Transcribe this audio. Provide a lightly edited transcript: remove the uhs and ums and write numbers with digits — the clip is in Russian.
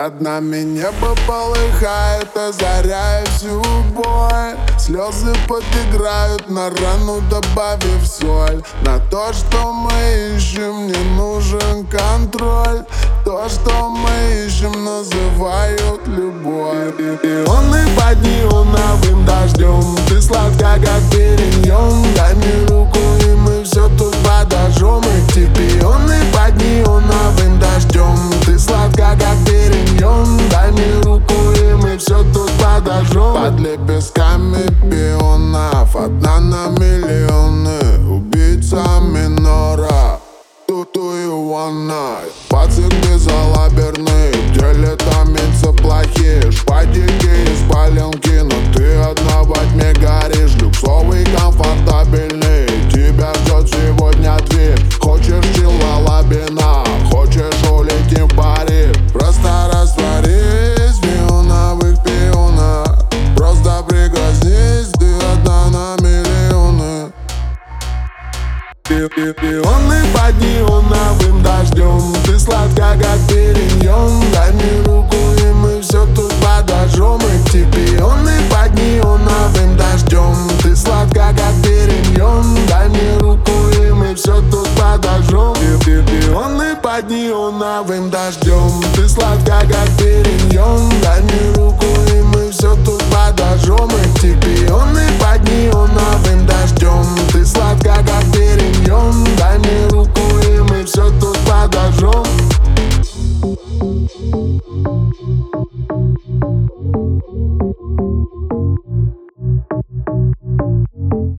Над нами небо полыхает, озаряя всю боль. Слезы подыграют на рану, добавив соль. На то, что мы ищем, не нужен контроль. То, что мы ищем, называют любовь. Ионы под неоновым дождем, ты сладка, как периньон. Дай мне руку, и мы все тут подожжем. И к тебе ионы под неоновым дождем, ты сладка, как периньон. Дай мне руку, и мы все тут подожжем. Под лепестками пионов, одна на миллионы. Убийца минора, do you wanna? Пацик безалаберный, в деле томится плохие. Шпадики из паленки, но ты одна во тьме горишь. Люксовый, комфортабельный, тебя ждет сегодня ответ. Хочешь чила лабина, хочешь улетим в Париж. Просто растворись в неоновых пионах. Просто прикоснись, ты одна на миллионы. Пионы под неоновым дождем, ты сладка, как периньон. Дай мне руку, и мы все тут подожжем. И к тебе пионы под неоновым дождем, ты сладка, как периньон. Дай мне руку, и мы все тут подожжем. Пионы под неоновым дождем, ты сладка, как периньон. Дай мне руку, и мы все тут подожжем. И к тебе пионы под неоновым